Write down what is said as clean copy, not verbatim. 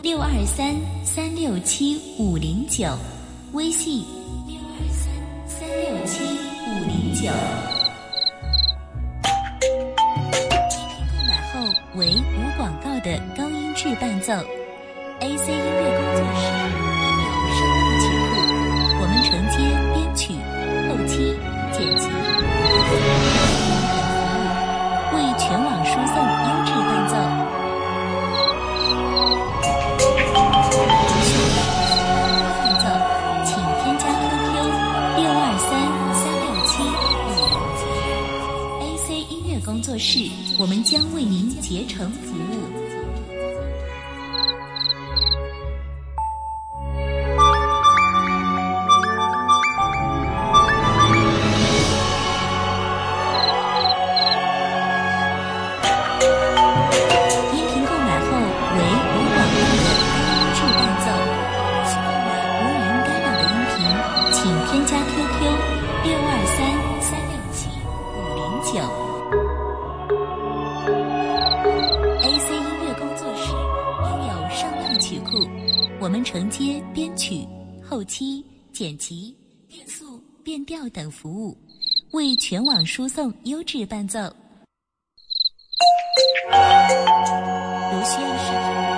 623-367-509，微信623-367-509。购买后为无广告的高音质伴奏 AC 音乐工作室拥有声浪曲库，我们承接编曲、后期、剪辑、为全网输送优质伴奏。请添加 QQ 623-367-509。AC 音乐工作室，我们将为您竭诚服务。AC 音乐工作室拥有声浪曲库，我们承接编曲、后期、剪辑、变速、变调等服务，为全网输送优质伴奏。如需要使用